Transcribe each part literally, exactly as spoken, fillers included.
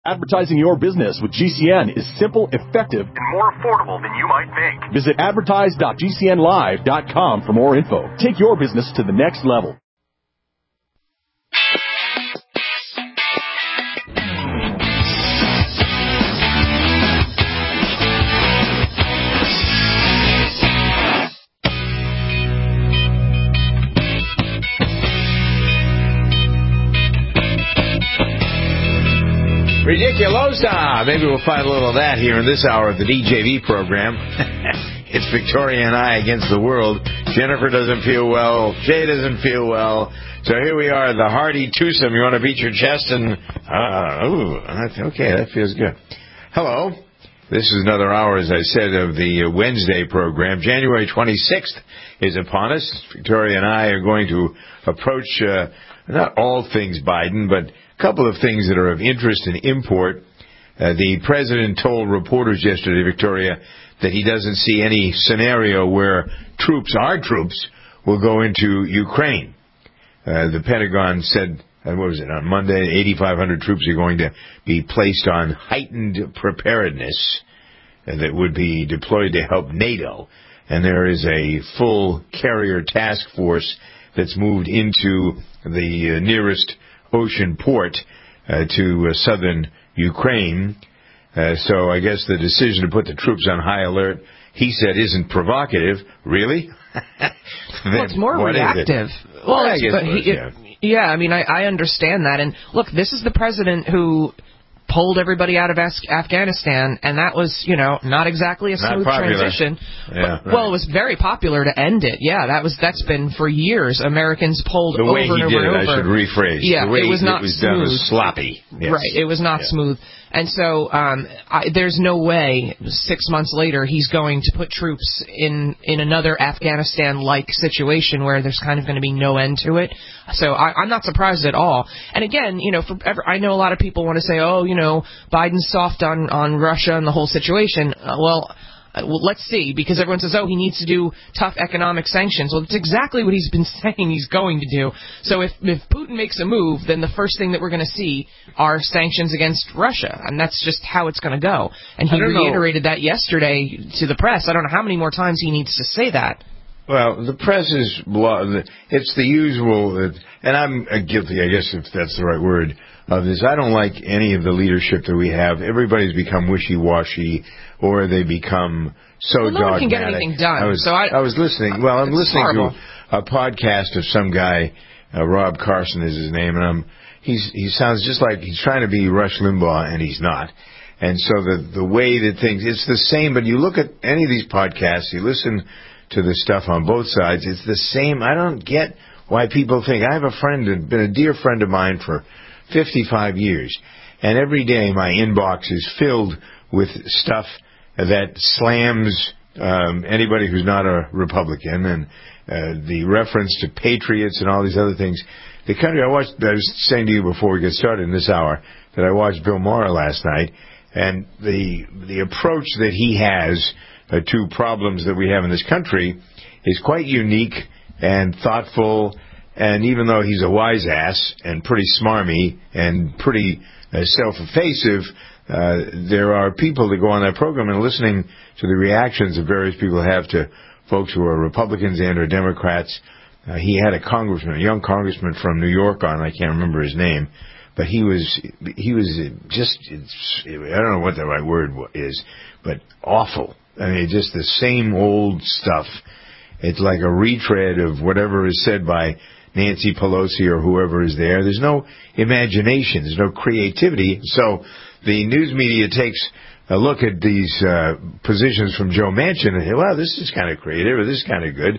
Advertising your business with G C N is simple, effective, and more affordable than you might think. Visit advertise dot g c n live dot com for more info. Take your business to the next level. Ridiculosa. Maybe we'll find a little of that here in this hour of the D J V program. It's Victoria and I against the world. Jennifer doesn't feel well. Jay doesn't feel well. So here we are, the hearty twosome. You want to beat your chest and... Uh, ooh, okay, that feels good. Hello. This is another hour, as I said, of the Wednesday program. January twenty-sixth is upon us. Victoria and I are going to approach uh, not all things Biden, but a couple of things that are of interest and import. Uh, the president told reporters yesterday, Victoria, that he doesn't see any scenario where troops, our troops, will go into Ukraine. Uh, the Pentagon said, uh, what was it, on Monday, eighty-five hundred troops are going to be placed on heightened preparedness uh, that would be deployed to help NATO. And there is a full carrier task force that's moved into the uh, nearest ocean port uh, to uh, southern Ukraine. Uh, so I guess the decision to put the troops on high alert, he said, isn't provocative. Really? Well, it's more reactive. It? Well, I it's, guess but it was, he, yeah. yeah, I mean, I, I understand that. And look, this is the president who pulled everybody out of Af- Afghanistan, and that was, you know, not exactly a smooth transition. Yeah, but, well, right. it was very popular to end it. Yeah, that was that's been for years. Americans pulled the over way he and over did and it, over. I should rephrase. Yeah, the way it was not it was smooth. done was sloppy. Yes. Right, it was not yeah. smooth. And so um, I, there's no way six months later he's going to put troops in, in another Afghanistan-like situation where there's kind of going to be no end to it. So I, I'm not surprised at all. And again, you know, for ever, I know a lot of people want to say, oh, you know, Biden's soft on, on Russia and the whole situation. Uh, well, Uh, well, let's see, because everyone says, oh, he needs to do tough economic sanctions. Well, it's exactly what he's been saying he's going to do. So if, if Putin makes a move, then the first thing that we're going to see are sanctions against Russia, and that's just how it's going to go. And he reiterated know. that yesterday to the press. I don't know how many more times he needs to say that. Well, the press is, it's the usual, and I'm guilty, I guess, if that's the right word, of this. I don't like any of the leadership that we have. Everybody's become wishy-washy, or they become so well, no dogmatic. one can get anything done. I was, so I, I was listening. Well, I'm listening horrible. to a podcast of some guy, uh, Rob Carson is his name, and I'm, he's, he sounds just like he's trying to be Rush Limbaugh, and he's not. And so the, the way that things, it's the same, but you look at any of these podcasts, you listen to the stuff on both sides, it's the same. I don't get why people think. I have a friend, been a dear friend of mine for fifty-five years, and every day my inbox is filled with stuff that slams um, anybody who's not a Republican, and uh, the reference to patriots and all these other things. The country I watched, I was saying to you before we get started in this hour, that I watched Bill Maher last night, and the the approach that he has uh, to problems that we have in this country is quite unique and thoughtful. And even though he's a wise ass and pretty smarmy and pretty uh, self-effactive, uh, there are people that go on that program and listening to the reactions that various people have to folks who are Republicans and or Democrats. Uh, he had a congressman, a young congressman from New York on, I can't remember his name, but he was he was just, I don't know what the right word is, but awful. I mean, just the same old stuff. It's like a retread of whatever is said by Nancy Pelosi or whoever is there. There's no imagination. There's no creativity. So the news media takes a look at these uh, positions from Joe Manchin and say, well, this is kind of creative, or this is kind of good.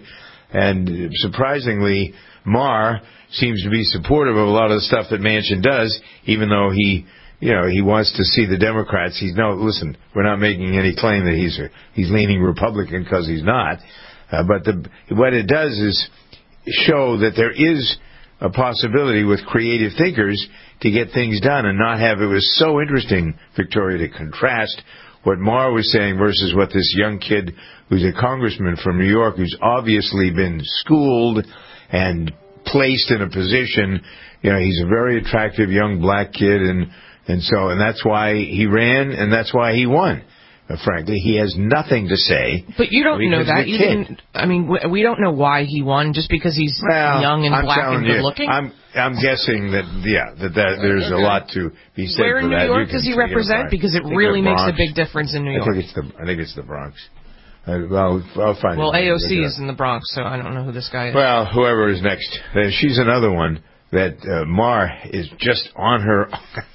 And surprisingly, Maher seems to be supportive of a lot of the stuff that Manchin does, even though he, you know, he wants to see the Democrats. He's no, listen, we're not making any claim that he's he's leaning Republican, because he's not. Uh, but the, what it does is show that there is a possibility with creative thinkers to get things done and not have, it was so interesting, Victoria, to contrast what Maher was saying versus what this young kid who's a congressman from New York, who's obviously been schooled and placed in a position, you know, he's a very attractive young black kid, and And so, and that's why he ran, and that's why he won. Uh, frankly, he has nothing to say. But you don't know that. You didn't. I mean, we don't know why he won, just because he's well, young and I'm black and good looking. I'm I'm guessing that yeah that, that there's a lot to be said Where for in New that. York does he represent? Because it really makes a big difference in New York. I think it's the I think it's the Bronx. Uh, well, I'll find. Well, it. A O C is in the Bronx, so I don't know who this guy is. Well, whoever is next, uh, she's another one that uh, Maher is just on her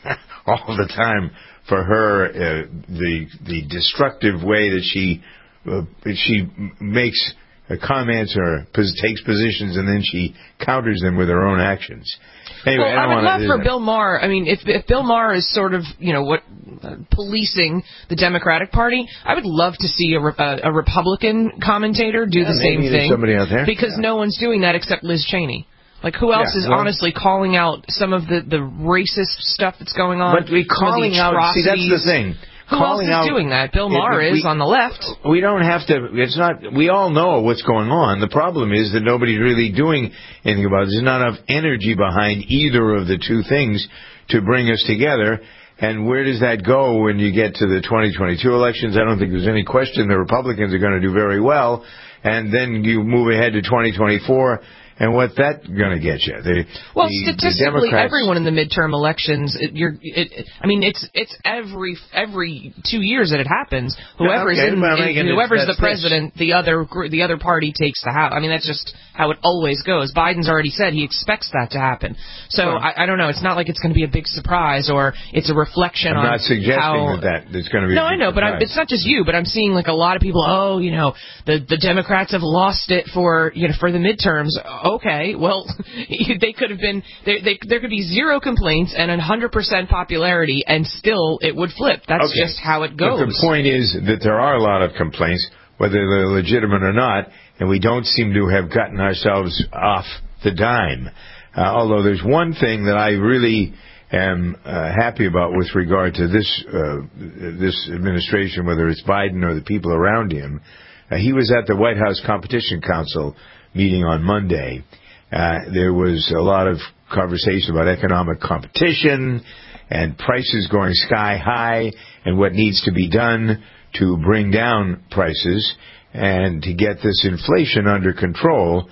all the time. For her, uh, the the destructive way that she uh, she makes uh, comments or pos- takes positions, and then she counters them with her own actions. Anyway, well, I, don't I would wanna, love for Bill Maher. I mean, if if Bill Maher is sort of you know what uh, policing the Democratic Party, I would love to see a, a, a Republican commentator do yeah, the same thing. Somebody out there, because yeah. no one's doing that except Liz Cheney. Like, who else yeah, is well, honestly calling out some of the, the racist stuff that's going on? But we calling out, see, that's the thing. Who calling else is out, doing that? Bill Maher it, we, is on the left. We don't have to, it's not, we all know what's going on. The problem is that nobody's really doing anything about it. There's not enough energy behind either of the two things to bring us together. And where does that go when you get to the twenty twenty-two elections? I don't think there's any question the Republicans are going to do very well. And then you move ahead to twenty twenty-four. And what that's going to get you? The, well, the, statistically, the everyone in the midterm elections, it, you're, it, I mean, it's it's every every two years that it happens. Whoever's okay, in, well, in whoever's the president, the other the other party takes the house. I mean, that's just how it always goes. Biden's already said he expects that to happen. So well, I, I don't know. It's not like it's going to be a big surprise or it's a reflection I'm on not suggesting how, that, that it's going to be. No, a big I know, surprise. but I'm, it's not just you. But I'm seeing like a lot of people. Oh, you know, the the Democrats have lost it for you know for the midterms. Okay, well. They could have been they, they, there could be zero complaints and one hundred percent popularity, and still it would flip. That's okay. just how it goes. But the point is that there are a lot of complaints, whether they're legitimate or not, and we don't seem to have gotten ourselves off the dime. Uh, although there's one thing that I really am uh, happy about with regard to this uh, this administration, whether it's Biden or the people around him. Uh, he was at the White House Competition Council meeting on Monday. Uh, there was a lot of conversation about economic competition and prices going sky high and what needs to be done to bring down prices and to get this inflation under control.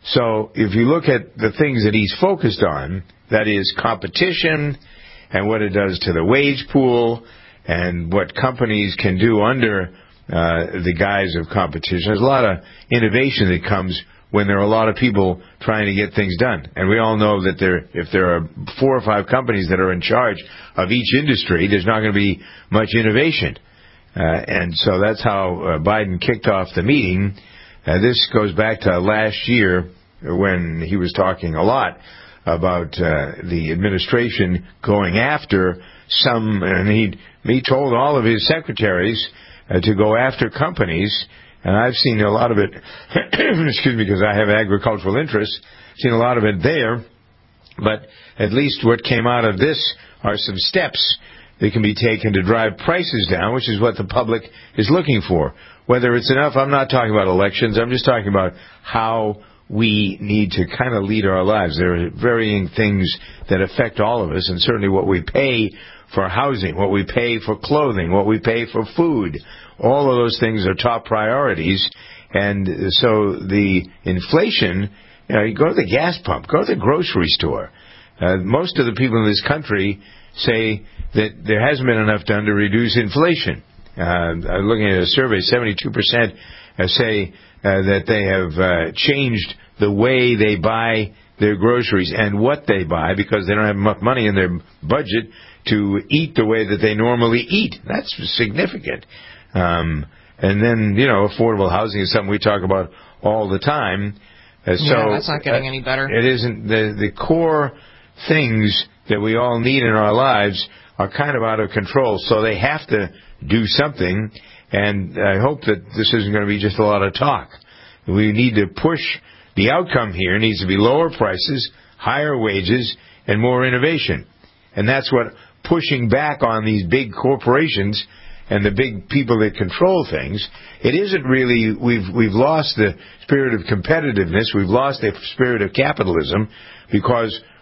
So if you look at the things that he's focused on, that is competition and what it does to the wage pool and what companies can do under uh, the guise of competition, there's a lot of innovation that comes when there are a lot of people trying to get things done. And we all know that there, if there are four or five companies that are in charge of each industry, there's not going to be much innovation. Uh, and so that's how uh, Biden kicked off the meeting. Uh, this goes back to last year when he was talking a lot about uh, the administration going after some, and he, he told all of his secretaries uh, to go after companies. And I've seen a lot of it, excuse me, because I have agricultural interests, seen a lot of it there. But at least what came out of this are some steps that can be taken to drive prices down, which is what the public is looking for. Whether it's enough, I'm not talking about elections. I'm just talking about how we need to kind of lead our lives. There are varying things that affect all of us, and certainly what we pay for housing, what we pay for clothing, what we pay for food. All of those things are top priorities. And so the inflation, you know, you go to the gas pump, go to the grocery store. Uh, most of the people in this country say that there hasn't been enough done to reduce inflation. Uh, I'm looking at a survey, seventy-two percent say uh, that they have uh, changed the way they buy their groceries and what they buy because they don't have enough money in their budget to eat the way that they normally eat. That's significant. Um, and then, you know, affordable housing is something we talk about all the time. Uh, so yeah, that's not getting uh, any better. It isn't. The, the core things that we all need in our lives are kind of out of control, so they have to do something. And I hope that this isn't going to be just a lot of talk. We need to push. The outcome here needs to be lower prices, higher wages, and more innovation. And that's what pushing back on these big corporations and the big people that control things. It isn't really, we've we've lost the spirit of competitiveness. We've lost the spirit of capitalism because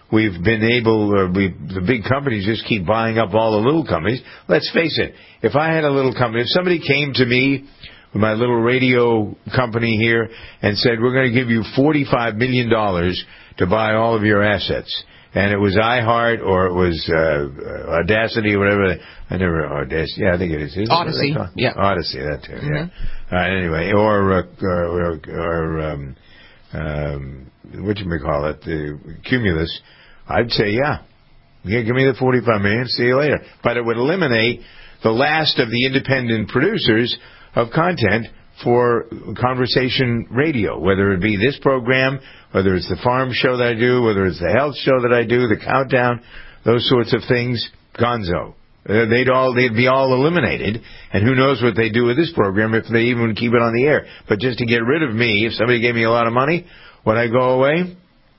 we've been able, uh, we the big companies just keep buying up all the little companies. Let's face it, if I had a little company, if somebody came to me with my little radio company here and said, we're going to give you forty-five million dollars to buy all of your assets, and it was iHeart or it was uh, Audacity or whatever. I never Audacity. Yeah, I think it is. is Odyssey. It yeah. Odyssey. That too. Mm-hmm. Yeah. All right. Anyway, or uh, or, or, or um, um, what you may call it, the Cumulus. I'd say, yeah, yeah, give me the forty-five million. See you later. But it would eliminate the last of the independent producers of content for conversation radio, whether it be this program, whether it's the farm show that I do, whether it's the health show that I do, the countdown, those sorts of things, gonzo. Uh, they'd all, they'd be all eliminated, and who knows what they do with this program if they even keep it on the air. But just to get rid of me, if somebody gave me a lot of money, would I go away?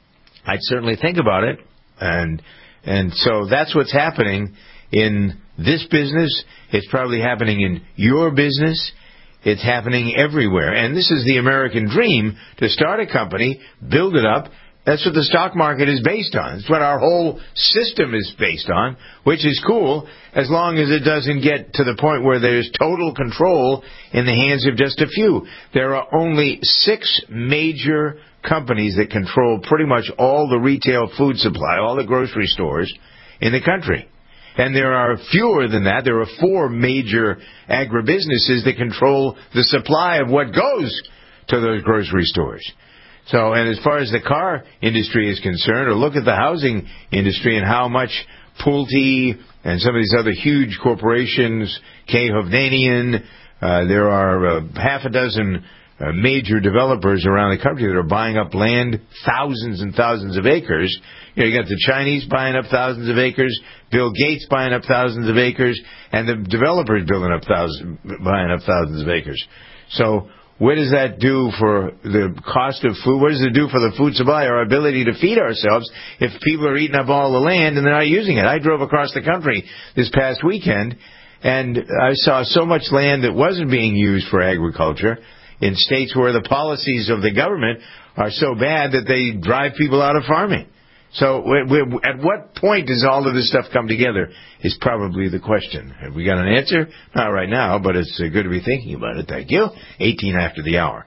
I'd certainly think about it. And, and so that's what's happening in this business. It's probably happening in your business. It's happening everywhere. And this is the American dream, to start a company, build it up. That's what the stock market is based on. It's what our whole system is based on, which is cool as long as it doesn't get to the point where there's total control in the hands of just a few. There are only six major companies that control pretty much all the retail food supply, all the grocery stores in the country. And there are fewer than that. There are four major agribusinesses that control the supply of what goes to those grocery stores. So, and as far as the car industry is concerned, or look at the housing industry and how much Pulte and some of these other huge corporations, K. Hovnanian, uh, there are uh, half a dozen uh, major developers around the country that are buying up land, thousands and thousands of acres. You know, you got the Chinese buying up thousands of acres, Bill Gates buying up thousands of acres, and the developers building up thousands, buying up thousands of acres. So what does that do for the cost of food? What does it do for the food supply, our ability to feed ourselves, if people are eating up all the land and they're not using it? I drove across the country this past weekend, and I saw so much land that wasn't being used for agriculture in states where the policies of the government are so bad that they drive people out of farming. So at what point does all of this stuff come together is probably the question. Have we got an answer? Not right now, but it's good to be thinking about it. Thank you. eighteen after the hour.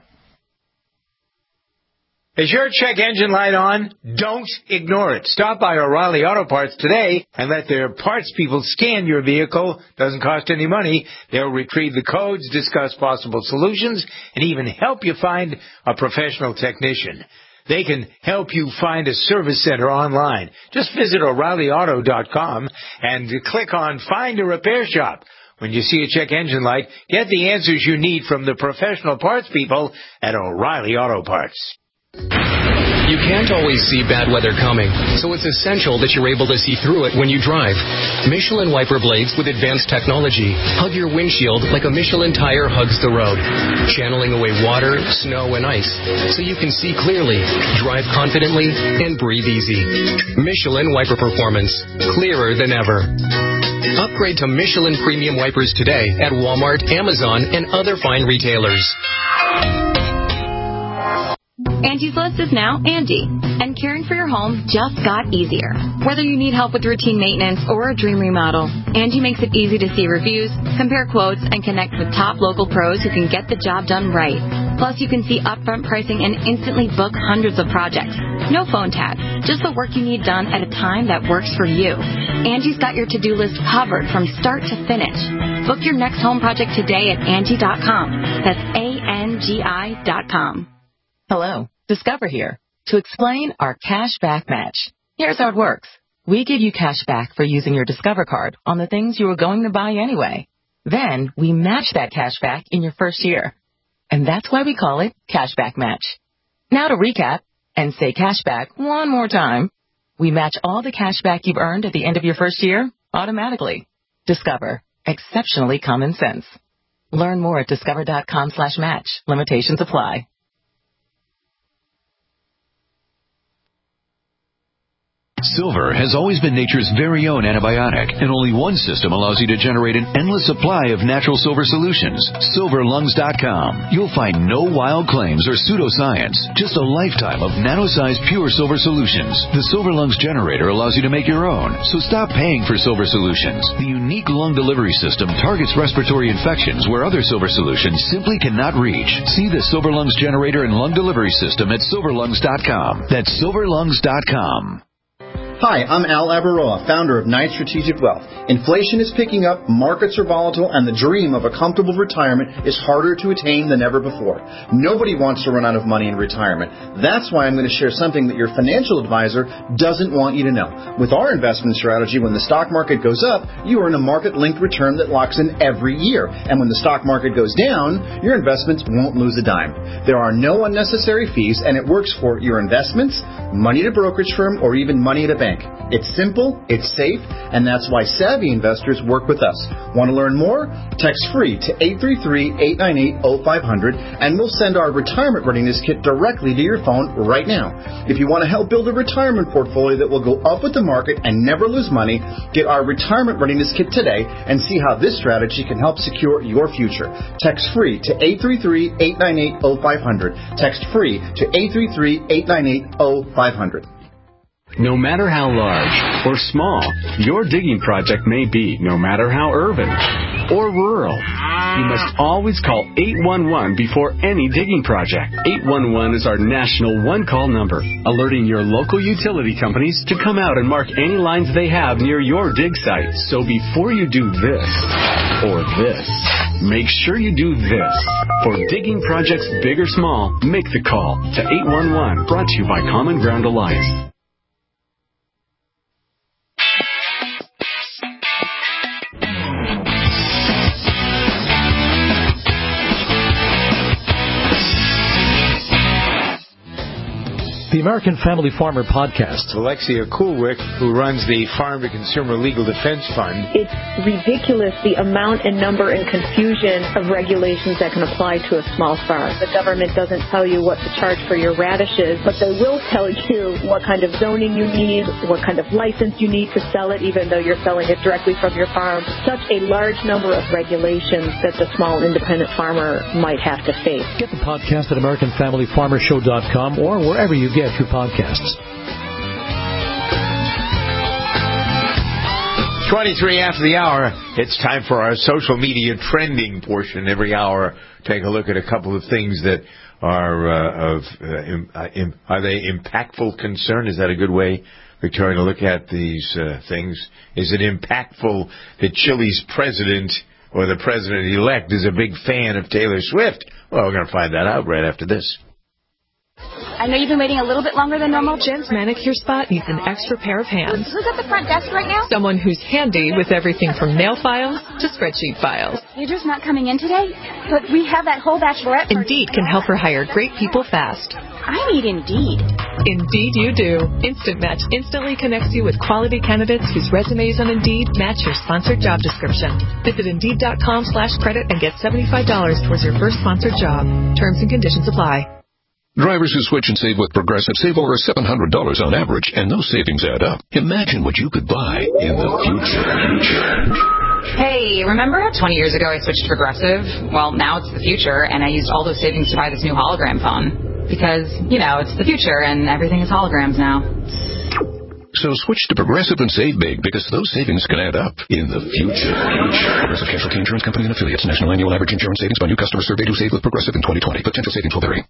Is your check engine light on? Don't ignore it. Stop by O'Reilly Auto Parts today and let their parts people scan your vehicle. Doesn't cost any money. They'll retrieve the codes, discuss possible solutions, and even help you find a professional technician. They can help you find a service center online. Just visit O'Reilly Auto dot com and click on Find a Repair Shop. When you see a check engine light, get the answers you need from the professional parts people at O'Reilly Auto Parts. You can't always see bad weather coming, so it's essential that you're able to see through it when you drive. Michelin wiper blades with advanced technology hug your windshield like a Michelin tire hugs the road, channeling away water, snow, and ice, so you can see clearly, drive confidently, and breathe easy. Michelin wiper performance, clearer than ever. Upgrade to Michelin premium wipers today at Walmart, Amazon, and other fine retailers. Angie's List is now Angie, and caring for your home just got easier. Whether you need help with routine maintenance or a dream remodel, Angie makes it easy to see reviews, compare quotes, and connect with top local pros who can get the job done right. Plus, you can see upfront pricing and instantly book hundreds of projects. No phone tag, just the work you need done at a time that works for you. Angie's got your to-do list covered from start to finish. Book your next home project today at Angie dot com. That's A N G I dot com. Hello, Discover here to explain our cash back match. Here's how it works. We give you cash back for using your Discover card on the things you were going to buy anyway. Then we match that cash back in your first year. And that's why we call it Cash Back Match. Now to recap and say cash back one more time. We match all the cash back you've earned at the end of your first year automatically. Discover. Exceptionally common sense. Learn more at discover dot com slash match. Limitations apply. Silver has always been nature's very own antibiotic, and only one system allows you to generate an endless supply of natural silver solutions. silver lungs dot com. You'll find no wild claims or pseudoscience, just a lifetime of nano-sized pure silver solutions. The Silver Lungs generator allows you to make your own, so stop paying for silver solutions. The unique lung delivery system targets respiratory infections where other silver solutions simply cannot reach. See the Silver Lungs generator and lung delivery system at silver lungs dot com. That's silver lungs dot com. Hi, I'm Al Abaroa, founder of Knight Strategic Wealth. Inflation is picking up, markets are volatile, and the dream of a comfortable retirement is harder to attain than ever before. Nobody wants to run out of money in retirement. That's why I'm going to share something that your financial advisor doesn't want you to know. With our investment strategy, when the stock market goes up, you earn a market-linked return that locks in every year. And when the stock market goes down, your investments won't lose a dime. There are no unnecessary fees, and it works for your investments, money at a brokerage firm, or even money at a bank. It's simple, it's safe, and that's why savvy investors work with us. Want to learn more? Text free to eight three three, eight nine eight, zero five zero zero, and we'll send our retirement readiness kit directly to your phone right now. If you want to help build a retirement portfolio that will go up with the market and never lose money, get our retirement readiness kit today and see how this strategy can help secure your future. Text free to eight three three, eight nine eight, zero five zero zero. Text free to eight three three, eight nine eight, zero five zero zero. No matter how large or small your digging project may be, no matter how urban or rural, you must always call eight one one before any digging project. eight one one is our national one-call number, alerting your local utility companies to come out and mark any lines they have near your dig site. So before you do this or this, make sure you do this. For digging projects big or small, make the call to eight one one, brought to you by Common Ground Alliance. The American Family Farmer Podcast. Alexia Kulwick, who runs the Farm to Consumer Legal Defense Fund. It's ridiculous the amount and number and confusion of regulations that can apply to a small farm. The government doesn't tell you what to charge for your radishes, but they will tell you what kind of zoning you need, what kind of license you need to sell it, even though you're selling it directly from your farm. Such a large number of regulations that the small independent farmer might have to face. Get the podcast at american family farmer show dot com or wherever you get your podcasts. twenty-three after the hour, it's time for our social media trending portion. Every hour, take a look at a couple of things that are uh, of uh, im- uh, im- are they impactful concern? Is that a good way, Victoria, to look at these uh, things? Is it impactful that Chile's president or the president-elect is a big fan of Taylor Swift? Well, we're going to find that out right after this. I know you've been waiting a little bit longer than normal. Jen's manicure spot needs an extra pair of hands. Who's at the front desk right now? Someone who's handy with everything from nail files to spreadsheet files. You're just not coming in today? But we have that whole bachelorette party. Indeed can help her hire great people fast. I need Indeed. Indeed you do. Instant Match instantly connects you with quality candidates whose resumes on Indeed match your sponsored job description. Visit Indeed.com slash credit and get seventy-five dollars towards your first sponsored job. Terms and conditions apply. Drivers who switch and save with Progressive save over seven hundred dollars on average, and those savings add up. Imagine what you could buy in the future. Hey, remember how twenty years ago I switched to Progressive? Well, now it's the future, and I used all those savings to buy this new hologram phone. Because, you know, it's the future, and everything is holograms now. So switch to Progressive and save big, because those savings can add up in the future. Progressive Casualty Insurance Company and Affiliates. National annual average insurance savings by new customers surveyed who saved with Progressive in twenty twenty. Potential savings will vary.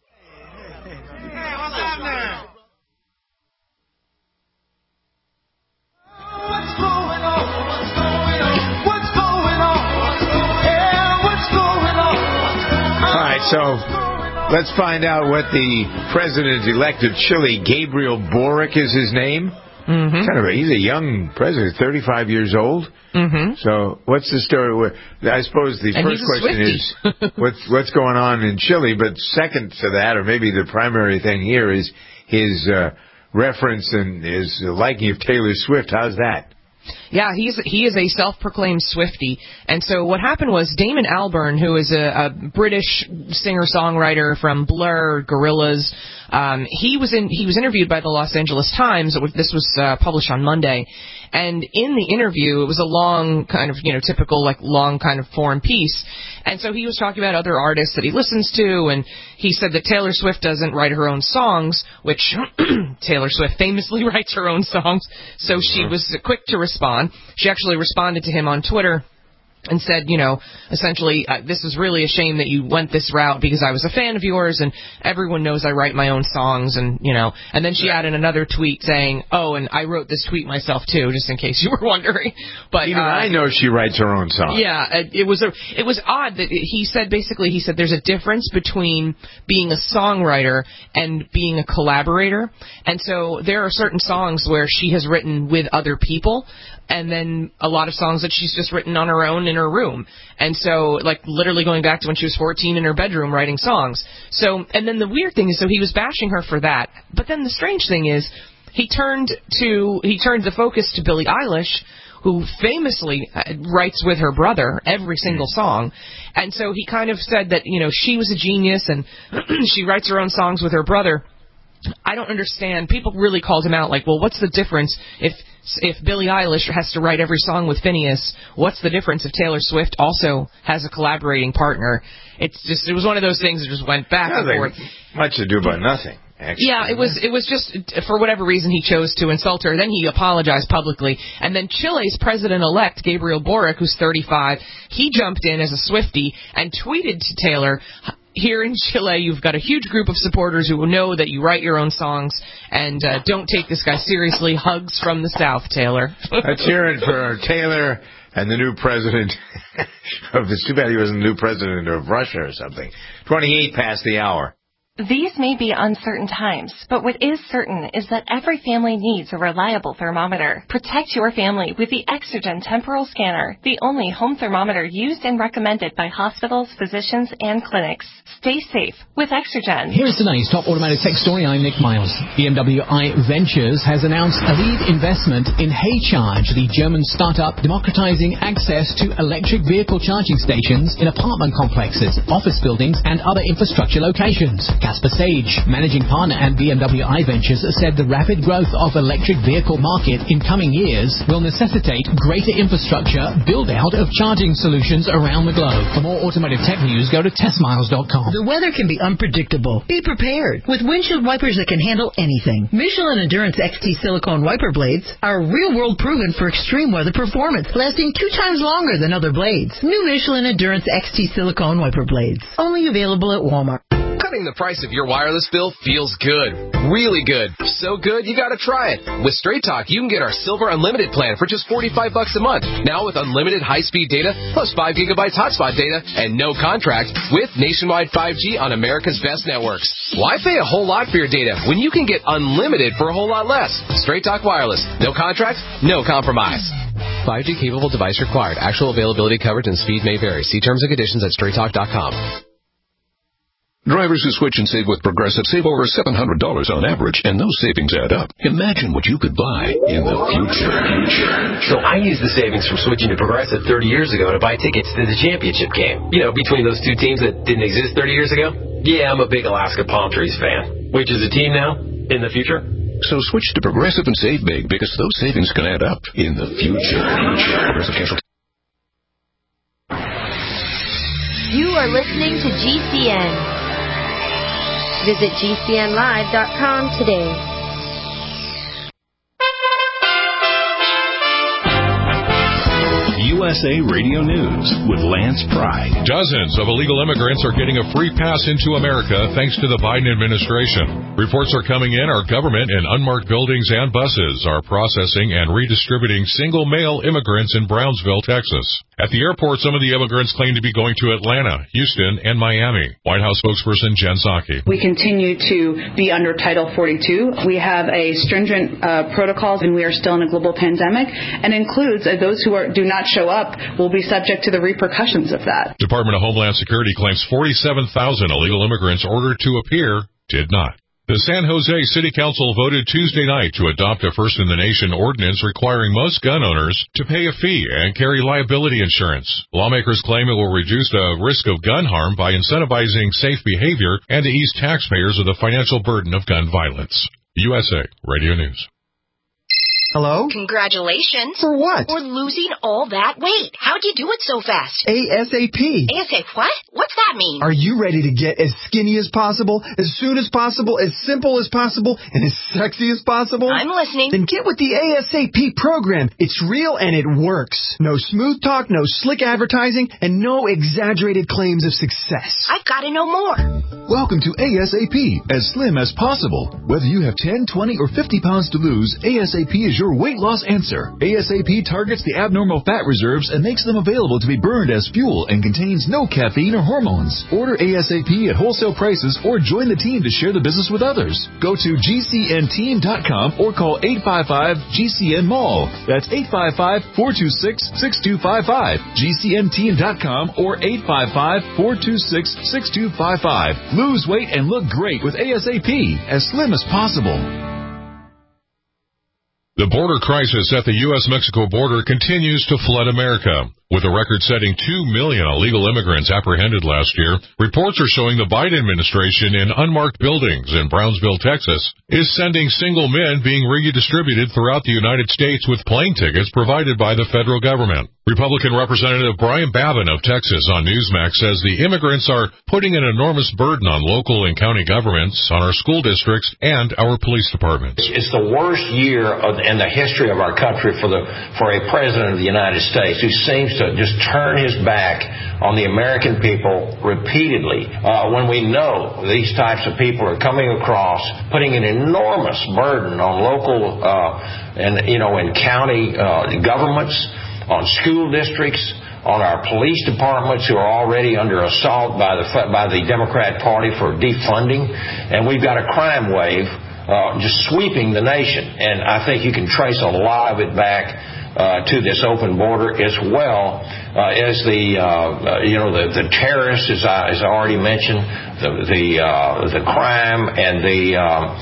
So let's find out what the president-elect of Chile, Gabriel Boric, is his name. Mm-hmm. Kind of a, he's a young president, thirty-five years old. Mm-hmm. So what's the story? Where, I suppose the and first question is what's what's going on in Chile. But second to that, or maybe the primary thing here, is his uh, reference and his liking of Taylor Swift. How's that? Yeah, he's he is a self-proclaimed Swiftie. And so what happened was Damon Albarn, who is a, a British singer-songwriter from Blur, Gorillaz, um, he was in he was interviewed by the Los Angeles Times. This was uh, published on Monday. And in the interview, it was a long kind of, you know, typical, like, long kind of form piece. And so he was talking about other artists that he listens to, and he said that Taylor Swift doesn't write her own songs, which Taylor Swift famously writes her own songs, so she was quick to respond. She actually responded to him on Twitter and said, you know, essentially, uh, this is really a shame that you went this route because I was a fan of yours and everyone knows I write my own songs, and, you know, and then she added another tweet saying, oh, and I wrote this tweet myself too, just in case you were wondering. But even uh, I know she writes her own songs. Yeah, it was a, it was odd that he said, basically, he said there's a difference between being a songwriter and being a collaborator. And so there are certain songs where she has written with other people, and then a lot of songs that she's just written on her own in her room. And so, like, literally going back to when she was fourteen in her bedroom writing songs. So, and then the weird thing is, so he was bashing her for that. But then the strange thing is, he turned to, he turned the focus to Billie Eilish, who famously writes with her brother every single song. And so he kind of said that, you know, she was a genius and she writes her own songs with her brother. I don't understand. People really called him out, like, well, what's the difference if if Billie Eilish has to write every song with Phineas? What's the difference if Taylor Swift also has a collaborating partner? It's just, it was one of those things that just went back Nothing. and forth. Much ado about nothing. Actually. Yeah, it was it was just, for whatever reason, he chose to insult her. Then he apologized publicly. And then Chile's president-elect, Gabriel Boric, who's thirty-five, he jumped in as a Swiftie and tweeted to Taylor, here in Chile, you've got a huge group of supporters who know that you write your own songs, and uh, don't take this guy seriously. Hugs from the South, Taylor. Let's hear it for Taylor and the new president of, it's too bad he wasn't the new president of Russia or something. twenty-eight past the hour. These may be uncertain times, but what is certain is that every family needs a reliable thermometer. Protect your family with the Exergen Temporal Scanner, the only home thermometer used and recommended by hospitals, physicians, and clinics. Stay safe with Exergen. Here's tonight's top automotive tech story. I'm Nick Miles. B M W i Ventures has announced a lead investment in HeyCharge, the German startup democratizing access to electric vehicle charging stations in apartment complexes, office buildings, and other infrastructure locations. Casper Sage, managing partner at B M W i Ventures, said the rapid growth of electric vehicle market in coming years will necessitate greater infrastructure build-out of charging solutions around the globe. For more automotive tech news, go to test miles dot com. The weather can be unpredictable. Be prepared with windshield wipers that can handle anything. Michelin Endurance X T silicone wiper blades are real-world proven for extreme weather performance, lasting two times longer than other blades. New Michelin Endurance X T silicone wiper blades, only available at Walmart. Cutting the price of your wireless bill feels good. Really good. So good, you gotta try it. With Straight Talk, you can get our Silver Unlimited plan for just forty-five bucks a month. Now with unlimited high-speed data, plus five gigabytes hotspot data, and no contract, with nationwide five G on America's best networks. Why pay a whole lot for your data when you can get unlimited for a whole lot less? Straight Talk Wireless. No contract, no compromise. five G capable device required. Actual availability, coverage, and speed may vary. See terms and conditions at straight talk dot com. Drivers who switch and save with Progressive save over seven hundred dollars on average, and those savings add up. Imagine what you could buy in the future. So I used the savings from switching to Progressive thirty years ago to buy tickets to the championship game. You know, between those two teams that didn't exist thirty years ago. Yeah, I'm a big Alaska Palm Trees fan. Which is a team now? In the future? So switch to Progressive and save big, because those savings can add up in the future. Progressive Casualty. You are listening to G C N. Visit G C N live dot com today. U S A Radio News with Lance Pry. Dozens of illegal immigrants are getting a free pass into America thanks to the Biden administration. Reports are coming in our government in unmarked buildings and buses are processing and redistributing single male immigrants in Brownsville, Texas. At the airport, some of the immigrants claim to be going to Atlanta, Houston, and Miami. White House spokesperson Jen Psaki. We continue to be under Title forty-two. We have a stringent uh, protocols, and we are still in a global pandemic, and includes uh, those who are, do not show up will be subject to the repercussions of that. Department of Homeland Security claims forty-seven thousand illegal immigrants ordered to appear did not. The San Jose City Council voted Tuesday night to adopt a first-in-the-nation ordinance requiring most gun owners to pay a fee and carry liability insurance. Lawmakers claim it will reduce the risk of gun harm by incentivizing safe behavior and to ease taxpayers of the financial burden of gun violence. U S A Radio News. Hello? Congratulations. For what? For losing all that weight. How'd you do it so fast? ASAP. ASAP what? What's that mean? Are you ready to get as skinny as possible, as soon as possible, as simple as possible, and as sexy as possible? I'm listening. Then get with the ASAP program. It's real and it works. No smooth talk, no slick advertising, and no exaggerated claims of success. I've got to know more. Welcome to ASAP, as slim as possible. Whether you have ten, twenty, or fifty pounds to lose, ASAP is your weight loss answer. ASAP targets the abnormal fat reserves and makes them available to be burned as fuel and contains no caffeine or hormones. Order ASAP at wholesale prices or join the team to share the business with others. Go to G C N team dot com or call eight five five G C N mall. That's eight five five, four two six, six two five five. G C N team dot com or eight five five, four two six, six two five five. Lose weight and look great with ASAP, as slim as possible. The border crisis at the U S Mexico border continues to flood America. With a record-setting two million illegal immigrants apprehended last year, reports are showing the Biden administration in unmarked buildings in Brownsville, Texas, is sending single men being redistributed throughout the United States with plane tickets provided by the federal government. Republican Representative Brian Babin of Texas on Newsmax says the immigrants are putting an enormous burden on local and county governments, on our school districts, and our police departments. It's the worst year of, in the history of our country for the for a president of the United States who seems to just turn his back on the American people repeatedly uh, when we know these types of people are coming across, putting an enormous burden on local uh, and, you know, and county uh, governments, on school districts, on our police departments who are already under assault by the by the Democrat Party for defunding, and we've got a crime wave uh, just sweeping the nation. And I think you can trace a lot of it back Uh, to this open border, as well uh, as the uh, uh, you know the, the terrorists, as I, as I already mentioned, the the, uh, the crime and the uh,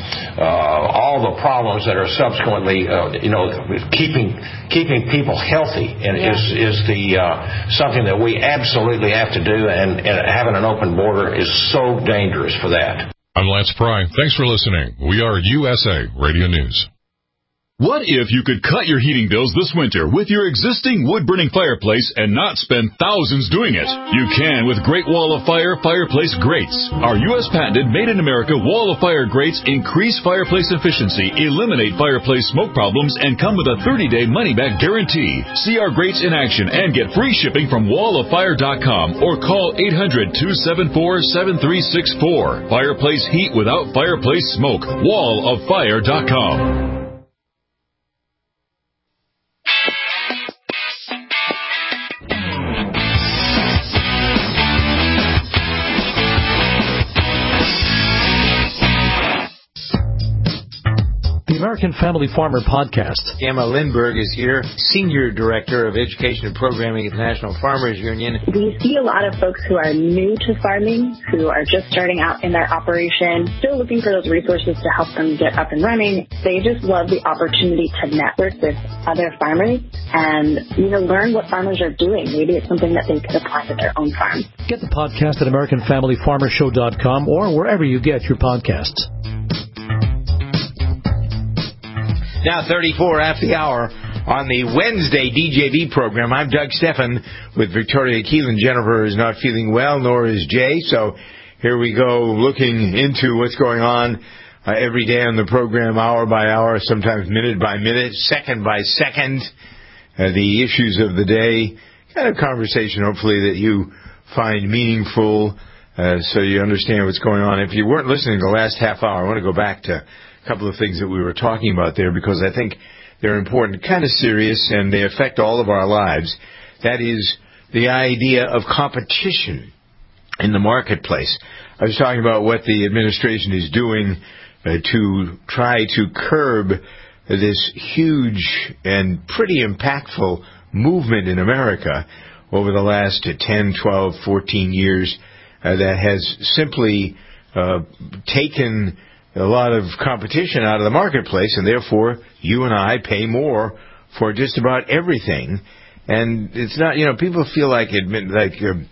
uh, all the problems that are subsequently uh, you know keeping keeping people healthy and yeah. is is the uh, something that we absolutely have to do, and, and having an open border is so dangerous for that. I'm Lance Pry. Thanks for listening. We are U S A Radio News. What if you could cut your heating bills this winter with your existing wood-burning fireplace and not spend thousands doing it? You can with Great Wall of Fire fireplace grates. Our U S patented made-in-America Wall of Fire grates increase fireplace efficiency, eliminate fireplace smoke problems, and come with a thirty-day money-back guarantee. See our grates in action and get free shipping from wall of fire dot com or call eight hundred, two seven four, seven three six four. Fireplace heat without fireplace smoke. wall of fire dot com. American Family Farmer Podcast. Emma Lindbergh is here, Senior Director of Education and Programming at the National Farmers Union. We see a lot of folks who are new to farming, who are just starting out in their operation, still looking for those resources to help them get up and running. They just love the opportunity to network with other farmers and, you know, learn what farmers are doing. Maybe it's something that they could apply to their own farm. Get the podcast at American Family Farmer Show dot com or wherever you get your podcasts. Now thirty-four after the hour on the Wednesday D J V program. I'm Doug Steffen with Victoria Keelan. Jennifer is not feeling well, nor is Jay. So here we go, looking into what's going on uh, every day on the program, hour by hour, sometimes minute by minute, second by second, uh, the issues of the day. Kind of conversation, hopefully, that you find meaningful uh, so you understand what's going on. If you weren't listening the last half hour, I want to go back to a couple of things that we were talking about there because I think they're important, kind of serious, and they affect all of our lives. That is the idea of competition in the marketplace. I was talking about what the administration is doing uh, to try to curb this huge and pretty impactful movement in America over the last ten, twelve, fourteen years uh, that has simply uh, taken a lot of competition out of the marketplace, and therefore you and I pay more for just about everything. And it's not, you know, people feel like admit, like uh,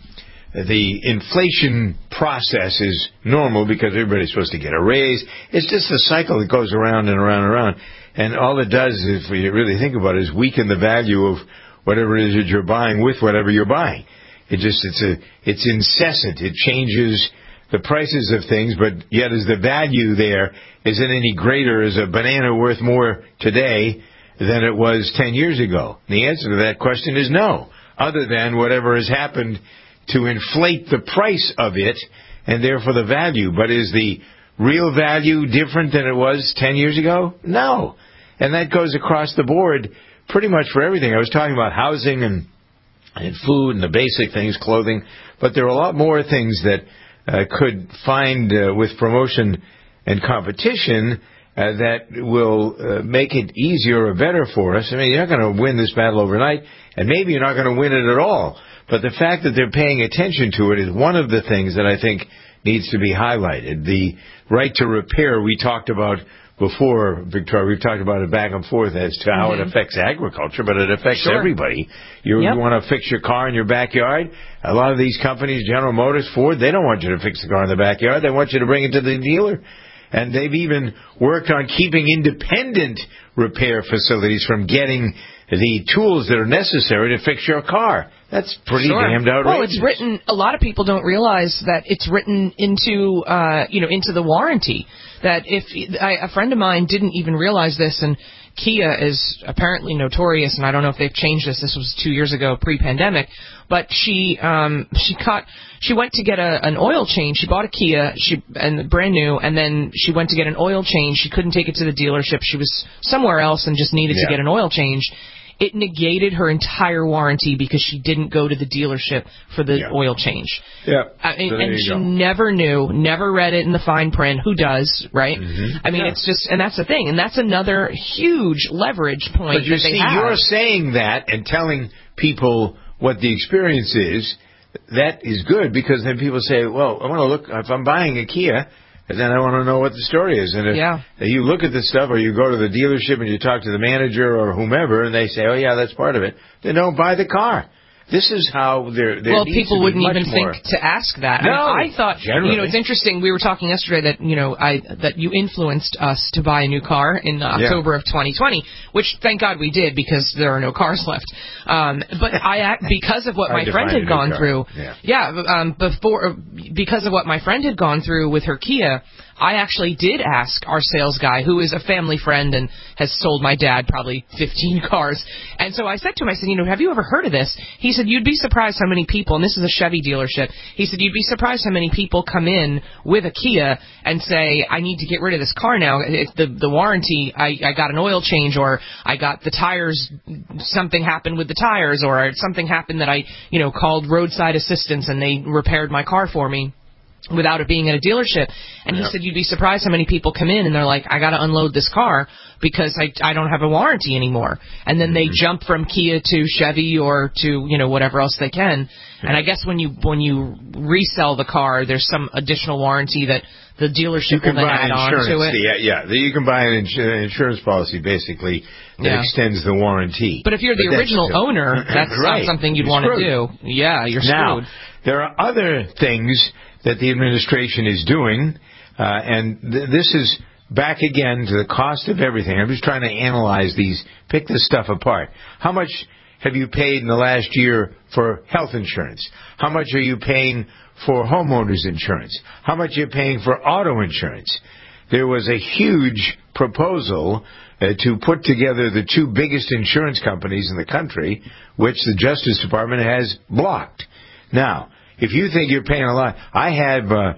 the inflation process is normal because everybody's supposed to get a raise. It's just a cycle that goes around and around and around. And all it does, if you really think about it, is weaken the value of whatever it is that you're buying with whatever you're buying. It just, it's a, it's incessant. It changes the prices of things, but yet is the value there, is it any greater? Is a banana worth more today than it was ten years ago? The answer to that question is no, other than whatever has happened to inflate the price of it and therefore the value. But is the real value different than it was ten years ago? No. And that goes across the board pretty much for everything. I was talking about housing and, and food and the basic things, clothing, but there are a lot more things that uh, could find uh, with promotion and competition uh, that will uh, make it easier or better for us. I mean, you're not going to win this battle overnight, and maybe you're not going to win it at all. But the fact that they're paying attention to it is one of the things that I think needs to be highlighted. The right to repair we talked about before, Victoria. We've talked about it back and forth as to how mm-hmm. it affects agriculture, but it affects sure. everybody. You, yep. you want to fix your car in your backyard? A lot of these companies, General Motors, Ford, they don't want you to fix the car in the backyard. They want you to bring it to the dealer. And they've even worked on keeping independent repair facilities from getting the tools that are necessary to fix your car. That's pretty sure. damned outrageous. Well, it's written, a lot of people don't realize that it's written into, uh, you know, into the warranty. That if, I, a friend of mine didn't even realize this, and Kia is apparently notorious, and I don't know if they've changed this. This was two years ago, pre-pandemic. But she, um, she caught, she went to get a, an oil change. She bought a Kia, she, and brand new, and then she went to get an oil change. She couldn't take it to the dealership. She was somewhere else and just needed yeah. to get an oil change. It negated her entire warranty because she didn't go to the dealership for the yeah. oil change. Yeah. I mean, so and she go. never knew, never read it in the fine print. Who does, right? Mm-hmm. I mean, yeah. it's just, and that's the thing, and that's another huge leverage point but you that they see, have. You're saying that and telling people what the experience is. That is good because then people say, well, I want to look, if I'm buying a Kia, and then I want to know what the story is. And if yeah. you look at this stuff or you go to the dealership and you talk to the manager or whomever and they say, oh, yeah, that's part of it, then don't buy the car. This is how there Well, people wouldn't even more. think to ask that. No, I, mean, I thought, generally. you know, it's interesting. We were talking yesterday that, you know, I that you influenced us to buy a new car in October yeah. of twenty twenty, which thank God we did because there are no cars left. Um, but I, because of what my friend had gone through, yeah, yeah um, before because of what my friend had gone through with her Kia, I actually did ask our sales guy, who is a family friend and has sold my dad probably fifteen cars. And so I said to him, I said, you know, have you ever heard of this? He said, you'd be surprised how many people, and this is a Chevy dealership, he said, you'd be surprised how many people come in with a Kia and say, I need to get rid of this car now. It's the, the warranty, I, I got an oil change, or I got the tires, something happened with the tires, or something happened that I, you know, called roadside assistance and they repaired my car for me without it being at a dealership. And yep. he said, you'd be surprised how many people come in and they're like, I got to unload this car because I, I don't have a warranty anymore. And then mm-hmm. they jump from Kia to Chevy or to, you know, whatever else they can. Yeah. And I guess when you when you resell the car, there's some additional warranty that the dealership will then add on to it. Yeah, yeah. You can buy an insurance policy, basically, that yeah. extends the warranty. But if you're the but original owner, that's right. not something you'd want to do. Yeah, you're now, screwed. There are other things that the administration is doing, uh, and th- this is back again to the cost of everything. I'm just trying to analyze these, pick this stuff apart. How much have you paid in the last year for health insurance? How much are you paying for homeowners insurance? How much are you paying for auto insurance? There was a huge proposal uh, to put together the two biggest insurance companies in the country, which the Justice Department has blocked. Now, if you think you're paying a lot, I have uh,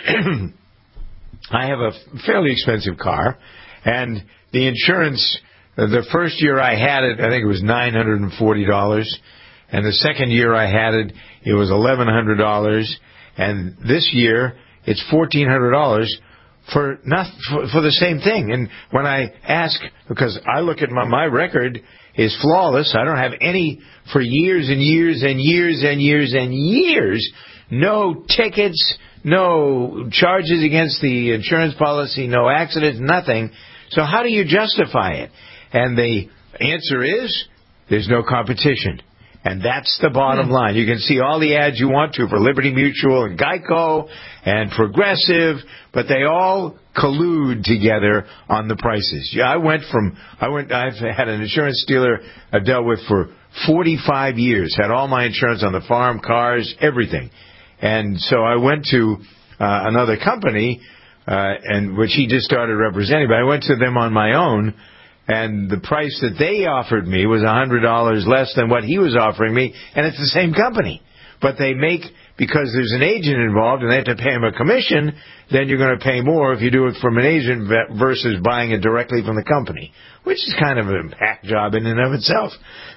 I have a fairly expensive car, and the insurance, uh, the first year I had it, I think it was nine hundred forty dollars, and the second year I had it, it was eleven hundred dollars, and this year it's fourteen hundred dollars for not for, for the same thing. And when I ask, because I look at my, my record is flawless. I don't have any for years and years and years and years and years. No tickets, no charges against the insurance policy, no accidents, nothing. So how do you justify it? And the answer is there's no competition. And that's the bottom line. You can see all the ads you want to for Liberty Mutual and Geico and Progressive, but they all collude together on the prices. Yeah, I went from, I went, I've had an insurance dealer I've dealt with for forty-five years, had all my insurance on the farm, cars, everything. And so I went to uh, another company, uh, and which he just started representing, but I went to them on my own. And the price that they offered me was one hundred dollars less than what he was offering me, and it's the same company. But they make, because there's an agent involved and they have to pay him a commission, then you're going to pay more if you do it from an agent versus buying it directly from the company, which is kind of a hack job in and of itself.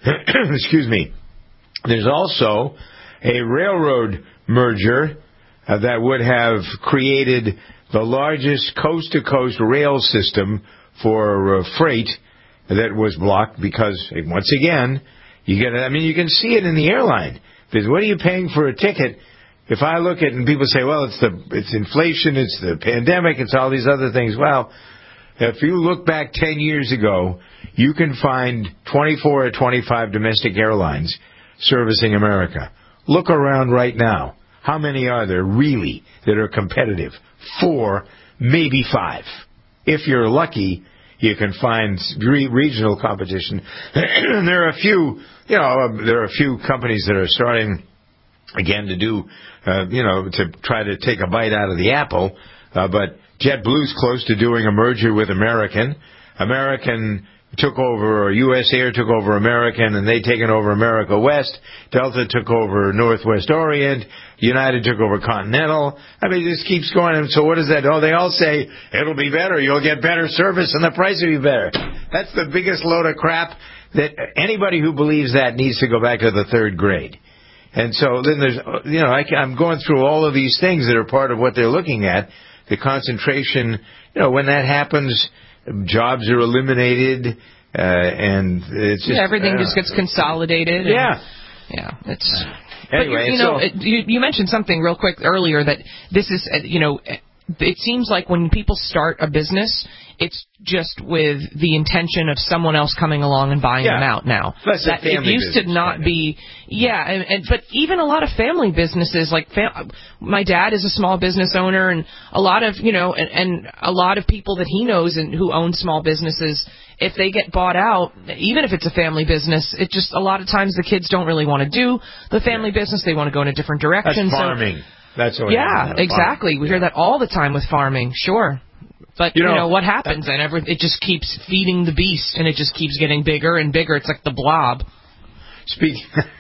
Excuse me. There's also a railroad merger uh, that would have created the largest coast-to-coast rail system for uh, freight that was blocked because, once again, you get. I mean, you can see it in the airline. Because what are you paying for a ticket? If I look at it and people say, well, it's the it's inflation, it's the pandemic, it's all these other things. Well, if you look back ten years ago, you can find twenty-four or twenty-five domestic airlines servicing America. Look around right now. How many are there really that are competitive? Four, maybe five. If you're lucky, you can find re- regional competition. And there are a few, you know, there are a few companies that are starting again to do, uh, you know, to try to take a bite out of the apple. Uh, but JetBlue's close to doing a merger with American. American took over, or U S Air took over American, and they taken over America West. Delta took over Northwest Orient. United took over Continental. I mean, this keeps going. And so what is that? Oh, they all say, it'll be better. You'll get better service, and the price will be better. That's the biggest load of crap that anybody who believes that needs to go back to the third grade. And so then there's, you know, I, I'm going through all of these things that are part of what they're looking at. The concentration, you know, when that happens, jobs are eliminated, uh, and it's just... Yeah, everything uh, just gets consolidated. Yeah. And, yeah, it's... Anyway, but you, you know, so, it, you, you mentioned something real quick earlier that this is, you know, it seems like when people start a business, it's just with the intention of someone else coming along and buying yeah. them out now. That's that, a family it used business, to not kind of. be, yeah, and, and but even a lot of family businesses, like fam- my dad is a small business owner, and a lot of, you know, and, and a lot of people that he knows and who own small businesses, if they get bought out, even if it's a family business, it just, a lot of times the kids don't really want to do the family yeah. business. They want to go in a different direction. That's farming. So, That's what yeah, exactly. We yeah. hear that all the time with farming. Sure. But, you know, you know what happens? And every, it just keeps feeding the beast, and it just keeps getting bigger and bigger. It's like the blob. Speak,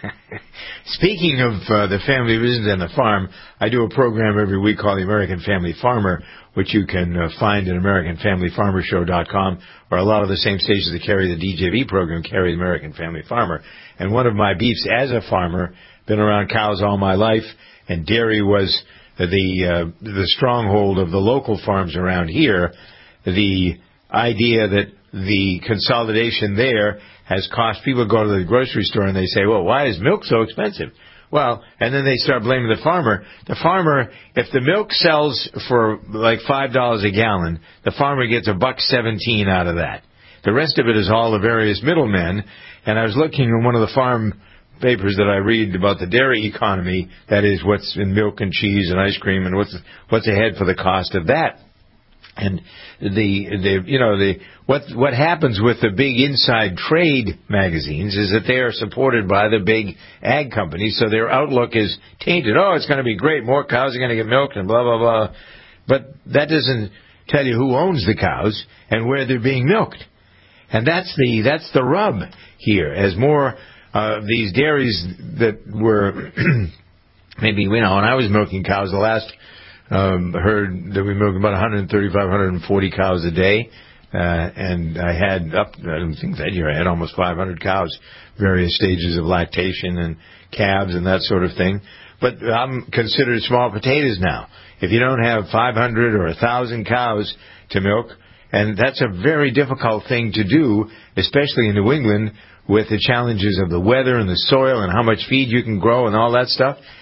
speaking of uh, the family business and the farm, I do a program every week called The American Family Farmer, which you can uh, find at American Family Farmer Show dot com, or a lot of the same stations that carry the D J V program carry the American Family Farmer. And one of my beefs as a farmer, been around cows all my life, and dairy was the uh, the stronghold of the local farms around here. The idea that the consolidation there has cost people go to the grocery store and they say, well, why is milk so expensive? Well, and then they start blaming the farmer. The farmer, if the milk sells for like five dollars a gallon, the farmer gets a buck seventeen out of that. The rest of it is all the various middlemen. And I was looking in one of the farm papers that I read about the dairy economy, that is what's in milk and cheese and ice cream, and what's what's ahead for the cost of that. And the the you know the what what happens with the big inside trade magazines is that they are supported by the big ag companies, so their outlook is tainted. Oh, it's going to be great, more cows are going to get milked, and blah blah blah. But that doesn't tell you who owns the cows and where they're being milked. And that's the that's the rub here. As more uh, these dairies that were maybe, you know, when I was milking cows, the last um, herd that we milked about one thirty-five, one forty cows a day, uh, and I had up, I don't think that year I had almost five hundred cows, various stages of lactation and calves and that sort of thing. But I'm considered small potatoes now. If you don't have five hundred or one thousand cows to milk, and that's a very difficult thing to do, especially in New England, with the challenges of the weather and the soil and how much feed you can grow and all that stuff.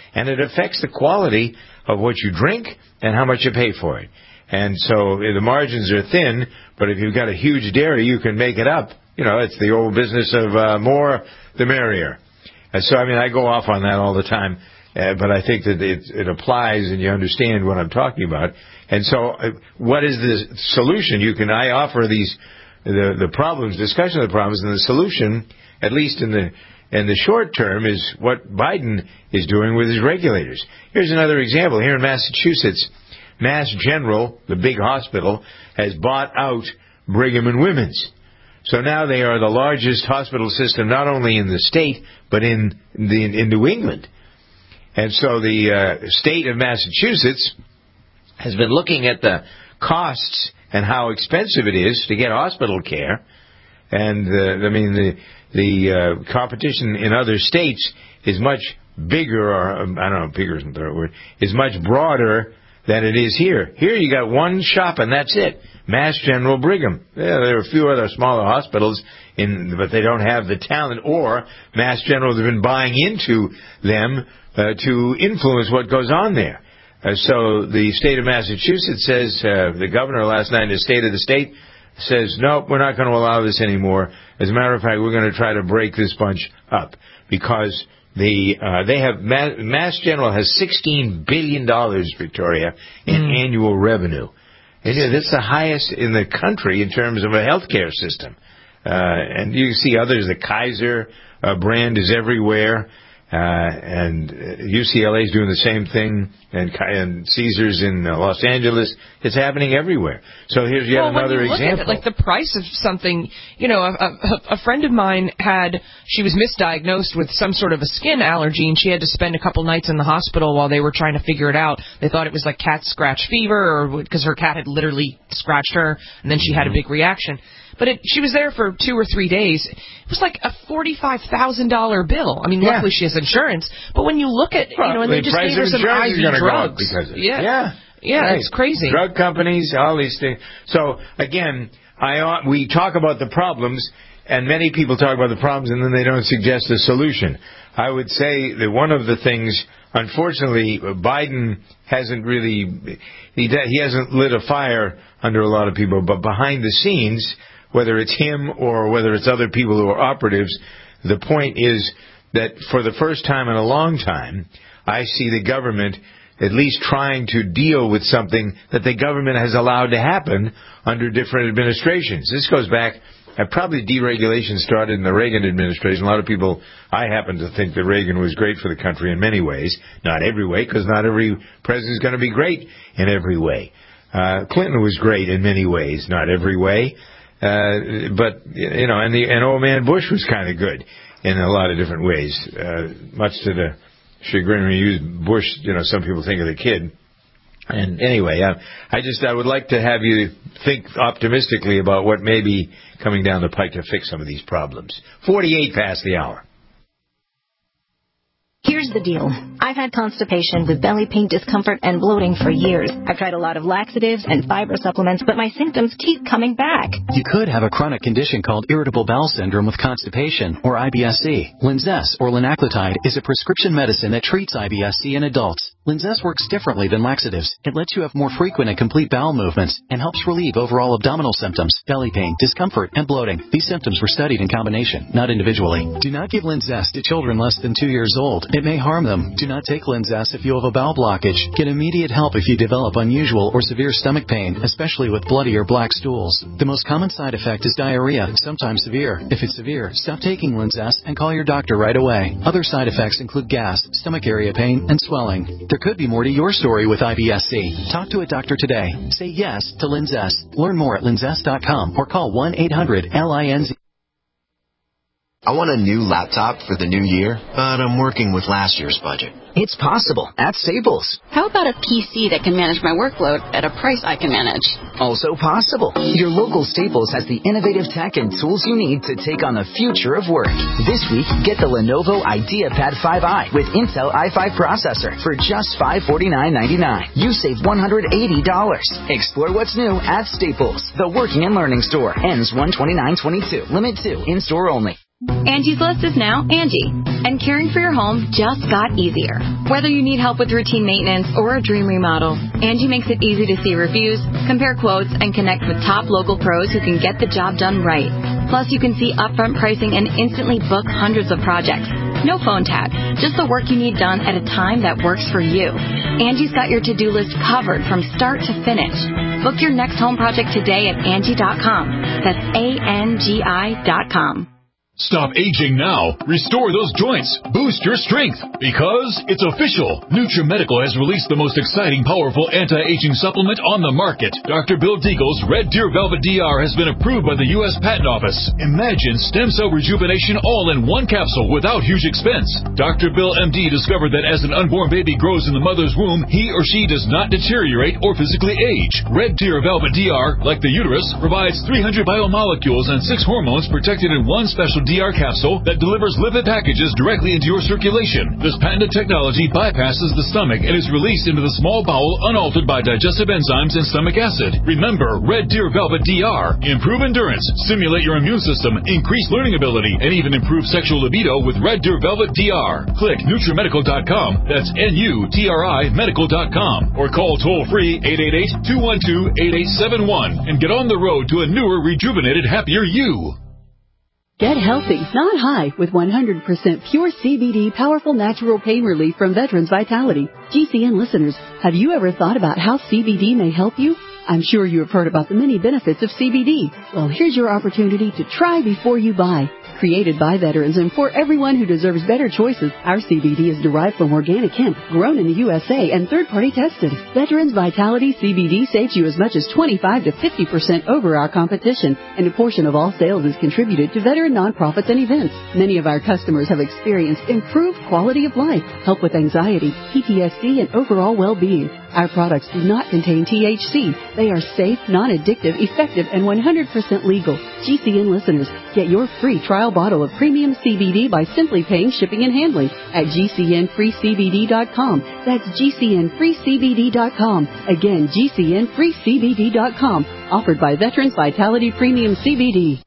And it affects the quality of what you drink and how much you pay for it. And so the margins are thin, but if you've got a huge dairy, you can make it up. You know, it's the old business of uh, more the merrier. And so, I mean, I go off on that all the time, uh, but I think that it, it applies and you understand what I'm talking about. And so uh, what is the solution? You can, I offer these, the, the problems, discussion of the problems, and the solution, at least in the, in the short term, is what Biden is doing with his regulators. Here's another example. Here in Massachusetts, Mass General, the big hospital, has bought out Brigham and Women's. So now they are the largest hospital system, not only in the state, but in the in New England. And so the uh, state of Massachusetts has been looking at the costs and how expensive it is to get hospital care. And, uh, I mean, the, the uh, competition in other states is much bigger, or I don't know, bigger isn't the right word, is much broader than it is here. Here you got one shop and that's it. Mass General Brigham. Yeah, there are a few other smaller hospitals, in, but they don't have the talent, or Mass General has been buying into them uh, to influence what goes on there. Uh, so the state of Massachusetts says, uh, the governor last night in the State of the State says, no, we're not going to allow this anymore. As a matter of fact, we're going to try to break this bunch up because The uh, they have Mass, Mass General has sixteen billion dollars, Victoria, in mm. annual revenue. And, you know, that's the highest in the country in terms of a healthcare system. Uh, and you see others. The Kaiser uh, brand is everywhere, uh, and U C L A is doing the same thing, and, and Caesars in uh, Los Angeles. It's happening everywhere. So here's yet well, another when you look example. At it, like the price of something, you know, a, a, a friend of mine had, she was misdiagnosed with some sort of a skin allergy, and she had to spend a couple nights in the hospital while they were trying to figure it out. They thought it was like cat scratch fever, or because her cat had literally scratched her, and then she had a big reaction. But it, she was there for two or three days. It was like a forty-five thousand dollars bill. I mean, yeah. luckily she has insurance. But when you look at, well, you know, and they just gave her some I V drugs. Because of it. Yeah. Yeah. Yeah, right. It's crazy. Drug companies, all these things. So, again, I we talk about the problems, and many people talk about the problems, and then they don't suggest a solution. I would say that one of the things, unfortunately, Biden hasn't really, he, he hasn't lit a fire under a lot of people, but behind the scenes, whether it's him or whether it's other people who are operatives, the point is that for the first time in a long time, I see the government at least trying to deal with something that the government has allowed to happen under different administrations. This goes back, uh, probably deregulation started in the Reagan administration. A lot of people, I happen to think that Reagan was great for the country in many ways. Not every way, because not every president is going to be great in every way. Uh, Clinton was great in many ways, not every way. Uh, but, you know, and the, and old man Bush was kind of good in a lot of different ways, uh, much to the chagrin when you use Bush, you know, some people think of the kid. And anyway, I, I just, I would like to have you think optimistically about what may be coming down the pike to fix some of these problems. forty-eight past the hour. Here's the deal. I've had constipation with belly pain, discomfort, and bloating for years. I've tried a lot of laxatives and fiber supplements, but my symptoms keep coming back. You could have a chronic condition called irritable bowel syndrome with constipation, or I B S C. Linzess, or linaclotide, is a prescription medicine that treats I B S C in adults. Linzess works differently than laxatives. It lets you have more frequent and complete bowel movements and helps relieve overall abdominal symptoms, belly pain, discomfort, and bloating. These symptoms were studied in combination, not individually. Do not give Linzess to children less than two years old. It may harm them. Do not take Linzess if you have a bowel blockage. Get immediate help if you develop unusual or severe stomach pain, especially with bloody or black stools. The most common side effect is diarrhea, sometimes severe. If it's severe, stop taking Linzess and call your doctor right away. Other side effects include gas, stomach area pain, and swelling. There could be more to your story with I B S C. Talk to a doctor today. Say yes to Linzess. Learn more at linzess dot com or call one eight hundred L I N Z. I want a new laptop for the new year, but I'm working with last year's budget. It's possible at Staples. How about a P C that can manage my workload at a price I can manage? Also possible. Your local Staples has the innovative tech and tools you need to take on the future of work. This week, get the Lenovo IdeaPad five i with Intel i five processor for just five hundred forty-nine ninety-nine. You save one hundred eighty dollars. Explore what's new at Staples. The Working and Learning Store ends one twenty-nine twenty-two. Limit two. In-store only. Angie's List is now Angie, and caring for your home just got easier. Whether you need help with routine maintenance or a dream remodel, Angie makes it easy to see reviews, compare quotes, and connect with top local pros who can get the job done right. Plus, you can see upfront pricing and instantly book hundreds of projects. No phone tag, just the work you need done at a time that works for you. Angie's got your to-do list covered from start to finish. Book your next home project today at Angie dot com. That's A N G I dot com. Stop aging now. Restore those joints. Boost your strength. Because it's official. NutriMedical has released the most exciting, powerful anti-aging supplement on the market. Doctor Bill Deagle's Red Deer Velvet D R has been approved by the U S Patent Office. Imagine stem cell rejuvenation all in one capsule without huge expense. Doctor Bill M D discovered that as an unborn baby grows in the mother's womb, he or she does not deteriorate or physically age. Red Deer Velvet D R, like the uterus, provides three hundred biomolecules and six hormones protected in one special D R capsule that delivers lipid packages directly into your circulation. This patented technology bypasses the stomach and is released into the small bowel unaltered by digestive enzymes and stomach acid. Remember, Red Deer Velvet D R. Improve endurance, stimulate your immune system, increase learning ability, and even improve sexual libido with Red Deer Velvet D R. Click NutriMedical dot com. That's N U T R I medical dot com. Or call toll-free eight eight eight, two one two, eight eight seven one and get on the road to a newer, rejuvenated, happier you. Get healthy, not high, with one hundred percent pure C B D powerful natural pain relief from Veterans Vitality. G C N listeners, have you ever thought about how C B D may help you? I'm sure you have heard about the many benefits of C B D. Well, here's your opportunity to try before you buy. Created by veterans and for everyone who deserves better choices, our C B D is derived from organic hemp, grown in the U S A and third-party tested. Veterans Vitality C B D saves you as much as twenty-five to fifty percent over our competition, and a portion of all sales is contributed to veteran nonprofits and events. Many of our customers have experienced improved quality of life, help with anxiety, P T S D, and overall well-being. Our products do not contain T H C. They are safe, non-addictive, effective, and one hundred percent legal. G C N listeners, get your free trial bottle of premium C B D by simply paying shipping and handling at G C N free C B D dot com. That's G C N free C B D dot com. Again, G C N free C B D dot com. Offered by Veterans Vitality Premium C B D.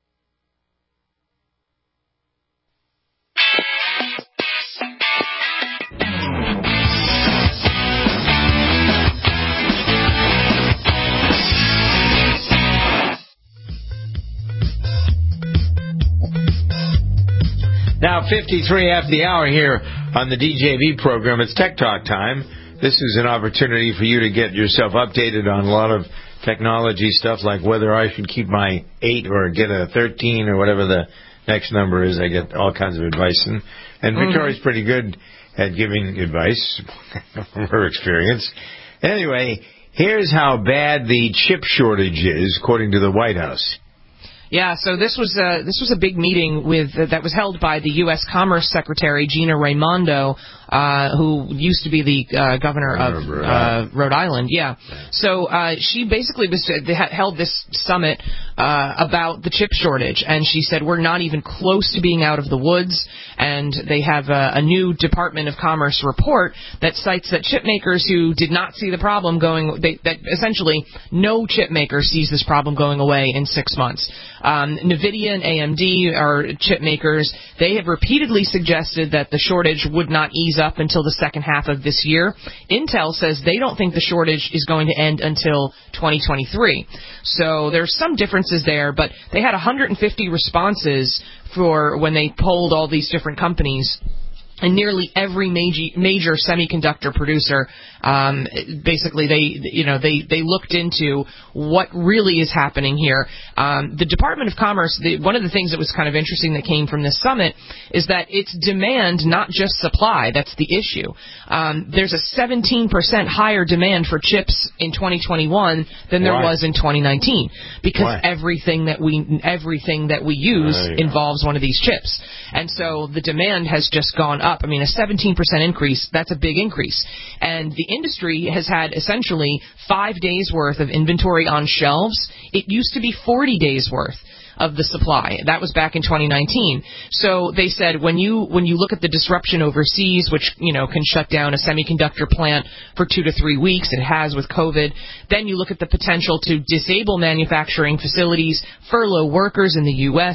Now, fifty-three after the hour here on the D J V program. It's Tech Talk time. This is an opportunity for you to get yourself updated on a lot of technology stuff, like whether I should keep my eight or get a thirteen or whatever the next number is. I get all kinds of advice. And, and mm-hmm. Victoria's pretty good at giving advice from her experience. Anyway, here's how bad the chip shortage is, according to the White House. Yeah, so this was a, this was a big meeting with uh, that was held by the U S Commerce Secretary Gina Raimondo, uh, who used to be the uh, governor of uh, Rhode Island. Yeah, so uh, she basically was they held this summit uh, about the chip shortage, and she said we're not even close to being out of the woods. And they have a, a new Department of Commerce report that cites that chip makers who did not see the problem going, they, that essentially no chip maker sees this problem going away in six months. Um, NVIDIA and A M D are chip makers. They have repeatedly suggested that the shortage would not ease up until the second half of this year. Intel says they don't think the shortage is going to end until twenty twenty-three. So there's some differences there, but they had one hundred fifty responses for when they polled all these different companies. And nearly every major, major semiconductor producer, um, basically, they, you know, they, they looked into what really is happening here. Um, the Department of Commerce, the, one of the things that was kind of interesting that came from this summit is that it's demand, not just supply. That's the issue. Um, there's a seventeen percent higher demand for chips in twenty twenty-one than there Why? was in twenty nineteen, because Why? everything that we everything that we use uh, yeah. involves one of these chips, and so the demand has just gone up. I mean, a seventeen percent increase, that's a big increase. And the industry has had essentially five days' worth of inventory on shelves. It used to be forty days' worth of the supply. That was back in twenty nineteen. So they said when you when you look at the disruption overseas, which, you know, can shut down a semiconductor plant for two to three weeks, it has with COVID, then you look at the potential to disable manufacturing facilities, furlough workers in the U S,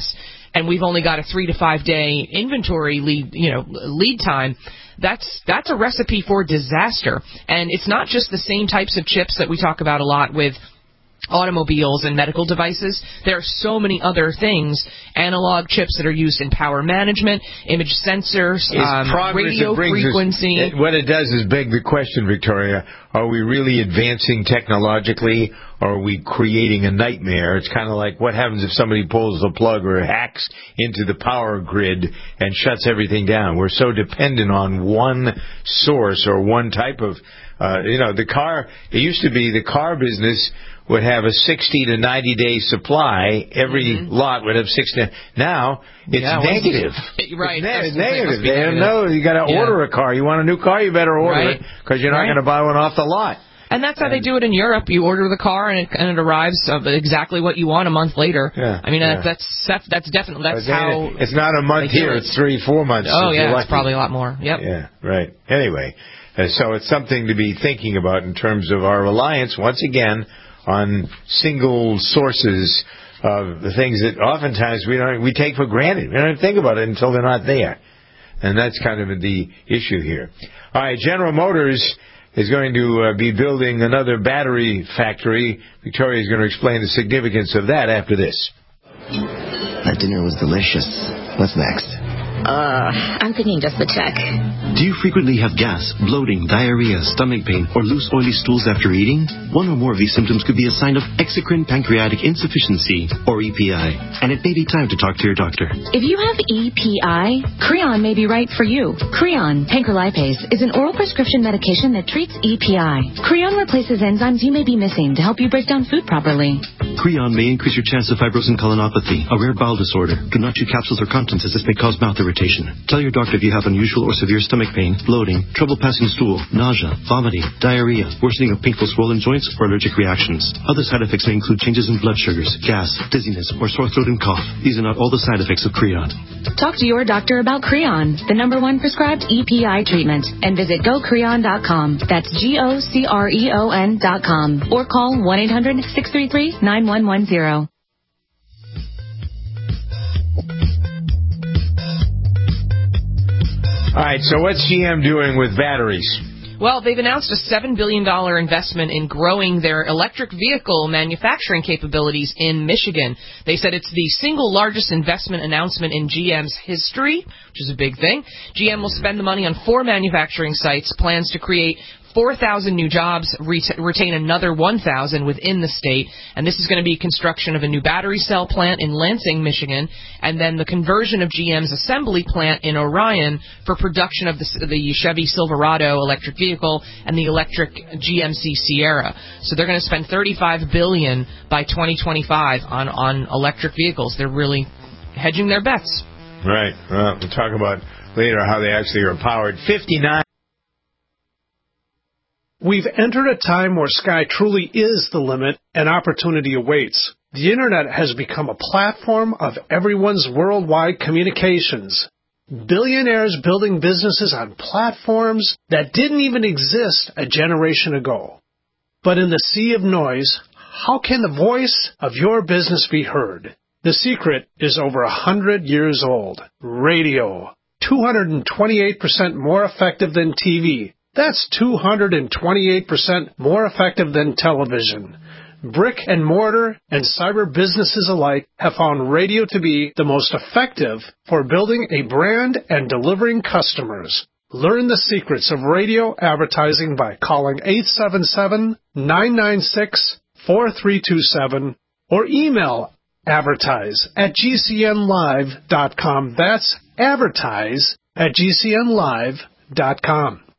and we've only got a three to five day inventory lead, you know, lead time, that's that's a recipe for disaster. And it's not just the same types of chips that we talk about a lot with automobiles and medical devices. There are so many other things, analog chips that are used in power management, image sensors, um, radio frequency. Us, what it does is beg the question, Victoria, are we really advancing technologically, or are we creating a nightmare? It's kind of like what happens if somebody pulls the plug or hacks into the power grid and shuts everything down. We're so dependent on one source or one type of, uh, you know, the car, it used to be the car business would have a sixty to ninety day supply. Every mm-hmm. lot would have sixty. Now it's yeah, negative. Right. It's, ne- it's negative. They don't know. You got to yeah. order a car. You want a new car, you better order right. it because you're not right. going to buy one off the lot. And that's how they do it in Europe. You order the car and it, and it arrives uh, exactly what you want a month later. Yeah, I mean, yeah. that's that's that's definitely that's how. It's not a month here. It. It's three, four months. Oh yeah, it's probably a lot more. Yep. Yeah. Right. Anyway, uh, so it's something to be thinking about in terms of our reliance once again on single sources of the things that oftentimes we don't we take for granted. We don't even think about it until they're not there, and that's kind of the issue here. All right, General Motors is going to uh, be building another battery factory. Victoria is going to explain the significance of that after this. That dinner was delicious. What's next? Uh, I'm thinking just the check. Do you frequently have gas, bloating, diarrhea, stomach pain, or loose oily stools after eating? One or more of these symptoms could be a sign of exocrine pancreatic insufficiency, or E P I, and it may be time to talk to your doctor. If you have E P I, Creon may be right for you. Creon, pancrelipase, is an oral prescription medication that treats E P I. Creon replaces enzymes you may be missing to help you break down food properly. Creon may increase your chance of fibrosis colonopathy, a rare bowel disorder. Do not chew capsules or contents as this may cause mouth irritation. Tell your doctor if you have unusual or severe stomach pain, bloating, trouble passing stool, nausea, vomiting, diarrhea, worsening of painful swollen joints, or allergic reactions. Other side effects may include changes in blood sugars, gas, dizziness, or sore throat and cough. These are not all the side effects of Creon. Talk to your doctor about Creon, the number one prescribed E P I treatment, and visit go creon dot com. That's G O C R E O N dot com. Or call one eight hundred six three three nine one one zero. All right, so what's G M doing with batteries? Well, they've announced a seven billion dollars investment in growing their electric vehicle manufacturing capabilities in Michigan. They said it's the single largest investment announcement in G M's history, which is a big thing. G M will spend the money on four manufacturing sites, plans to create four thousand new jobs, ret- retain another one thousand within the state, and this is going to be construction of a new battery cell plant in Lansing, Michigan, and then the conversion of G M's assembly plant in Orion for production of the, the Chevy Silverado electric vehicle and the electric G M C Sierra. So they're going to spend thirty-five billion dollars by twenty twenty-five on, on electric vehicles. They're really hedging their bets. Right. Well, we'll talk about later how they actually are powered. fifty-nine We've entered a time where sky truly is the limit and opportunity awaits. The Internet has become a platform of everyone's worldwide communications. Billionaires building businesses on platforms that didn't even exist a generation ago. But in the sea of noise, how can the voice of your business be heard? The secret is over a hundred years old. Radio. two hundred twenty-eight percent more effective than T V. That's two hundred twenty-eight percent more effective than television. Brick and mortar and cyber businesses alike have found radio to be the most effective for building a brand and delivering customers. Learn the secrets of radio advertising by calling eight seven seven, nine nine six, four three two seven or email advertise at g c n live dot com. That's advertise at g c n live dot com.